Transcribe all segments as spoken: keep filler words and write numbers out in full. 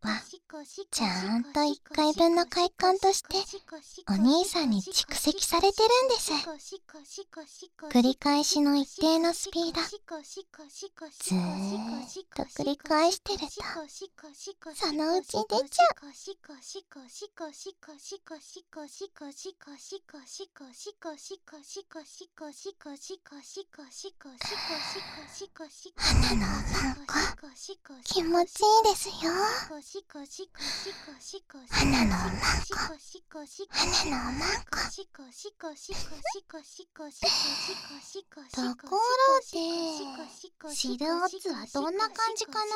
はちゃんといっかいぶんの快感としてお兄さんに蓄積されてるんです。繰り返しの一定のスピード、ずーっと繰り返してるとそのうち出ちゃう。花のおまんこ、気持ちいいですよ。花のおまんこ、花のおまんこ。ところで、シルオツはどんな感じかな？え？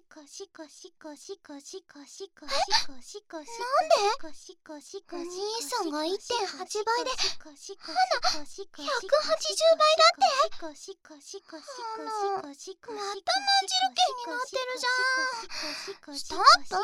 なんで？お兄さんが いってんはち 倍で、花ひゃくはちじゅうばいだって？花、またまんじるけになってるじゃん。ストップ！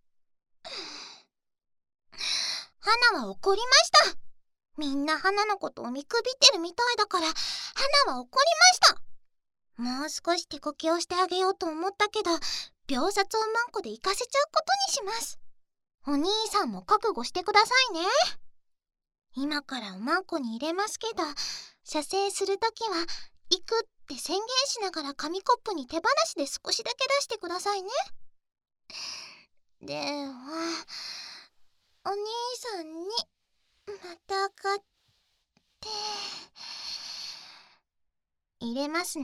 花は怒りました。みんな花のことを見くびってるみたいだから、花は怒りました。もう少し手こきをしてあげようと思ったけど、秒殺をまんこで行かせちゃうことにします。お兄さんも覚悟してくださいね。今からおまんこに入れますけど、射精するときは行くって宣言しながら紙コップに手放しで少しだけ出してくださいね。では、お兄さんにまたがって入れますね。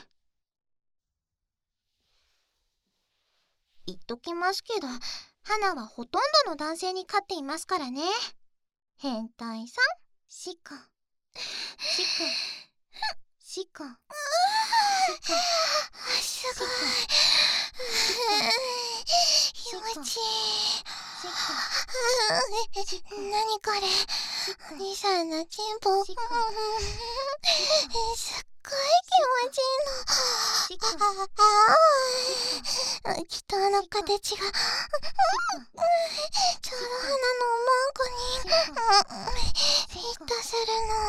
言っときますけど、花はほとんどの男性に勝っていますからね。変態さん、シコシコシコシコ。すごい、気持ちいい。何これ、お兄さんのチンポ。すっごい気持ちいいの。きっとあの形がちょうど花のおまんこにフィットするの。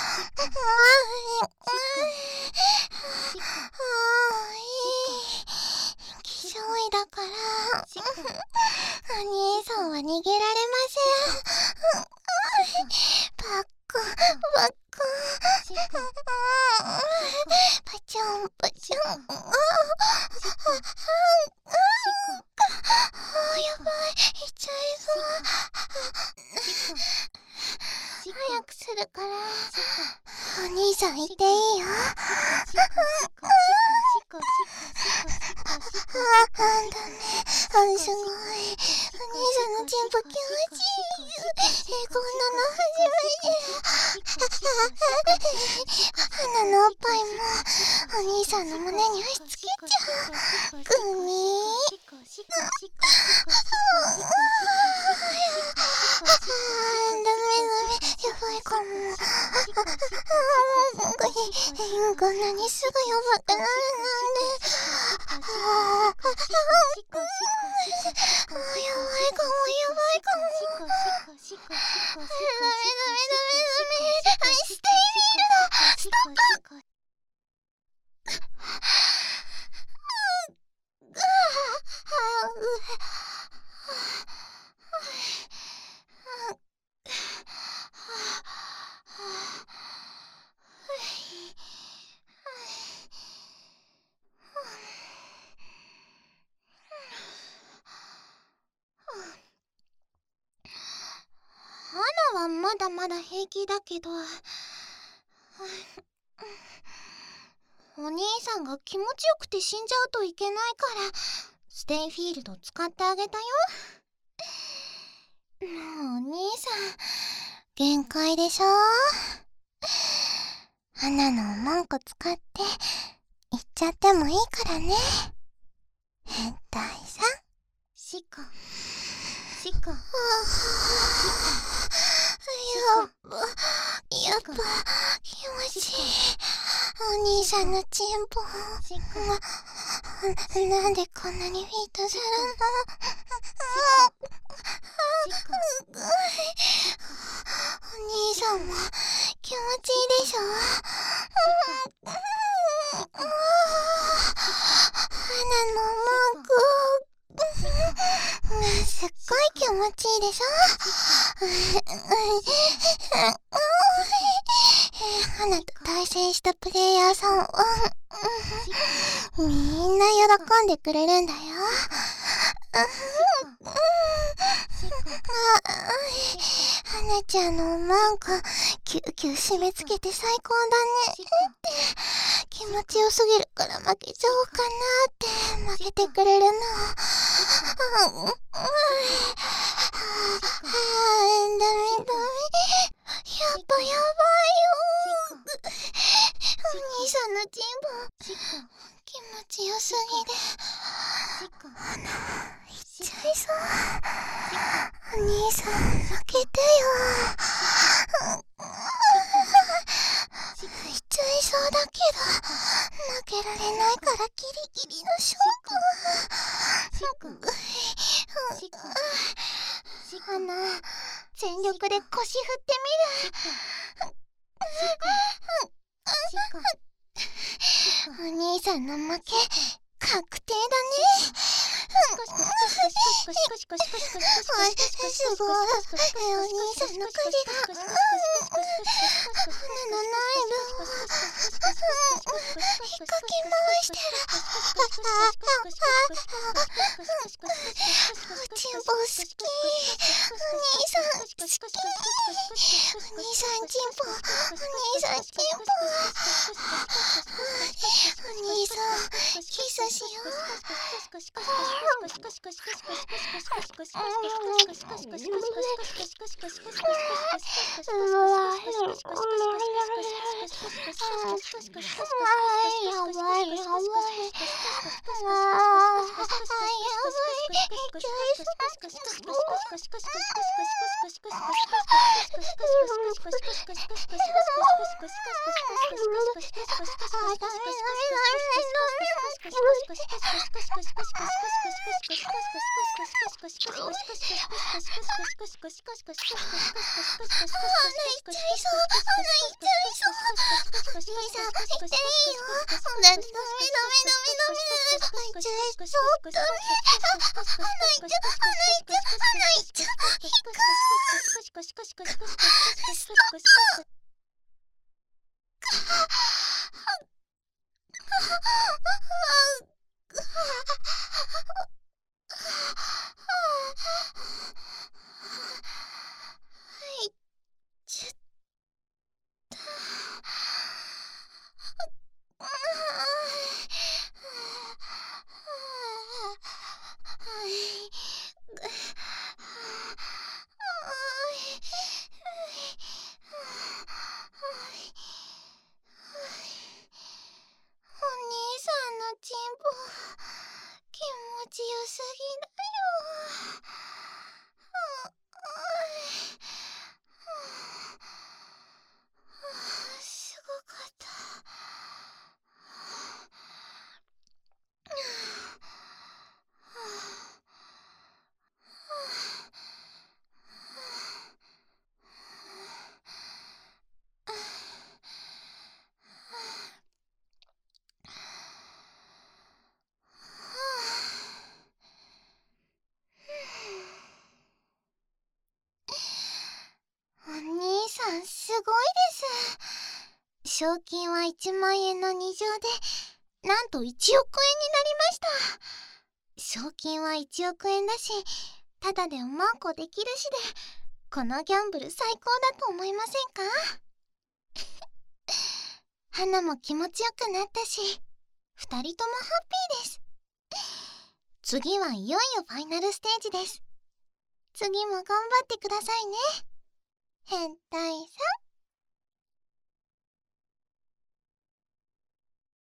気性いだからお兄さんは逃げられません。バッコバッコパチョンパチョン。ああ、やばい、いっちゃいそう。早くするからお兄さんいていいよ。あ、ダメ、あ、すごい、お兄さんのチンポ気持ちいい。え、こんなの初めて。花のおっぱいもお兄さんの胸に押し付けちゃう。グミー。ダメダメ、やばいかも。こんなにすぐやばくなるなんて。やばいかも、やばいかも。ダメダメダメダメ。ステイフィールド、ストップ。花はまだまだ平気だけど、お兄さんが気持ちよくて死んじゃうといけないからステイフィールド使ってあげたよ。もうお兄さん限界でしょ。花のおまんこ使っていっちゃってもいいからね。変態さん、シコシコ。やっぱやっぱ気持ちいい。お兄さんのチンポな、なんでこんなにフィットするの？お兄さんも気持ちいいでしょ。花のマーク持ちいいでしょ。花と対戦したプレイヤーさんはみんな喜んでくれるんだよ。花ちゃんのおまんこキューキュー締め付けて最高だね。気持ちよすぎるから負けちゃおうかなって負けてくれるの。ダメダメ。やっぱやばいよ。お兄さんのチンポ気持ちよすぎで鼻いっちゃいそう。お兄さん負けてよ。いっちゃいそうだけど負けられないからギリギリの勝負。花全力で腰振ってみる。お兄さんの負け確定だね。すごい。お兄さんの影が花の内部を引っかき回してる。おちんぽ好き。お兄さん好き。お兄さんちんぽ。お兄さんちんぽ。お兄さんキスしよう。すごいです。賞金はいちまんえんのに乗でなんといちおくえんになりました。賞金はいちおくえんだし、ただでおまんこできるしで、このギャンブル最高だと思いませんか？花も気持ちよくなったし、ふたりともハッピーです。次はいよいよファイナルステージです。次も頑張ってくださいね。変態さん。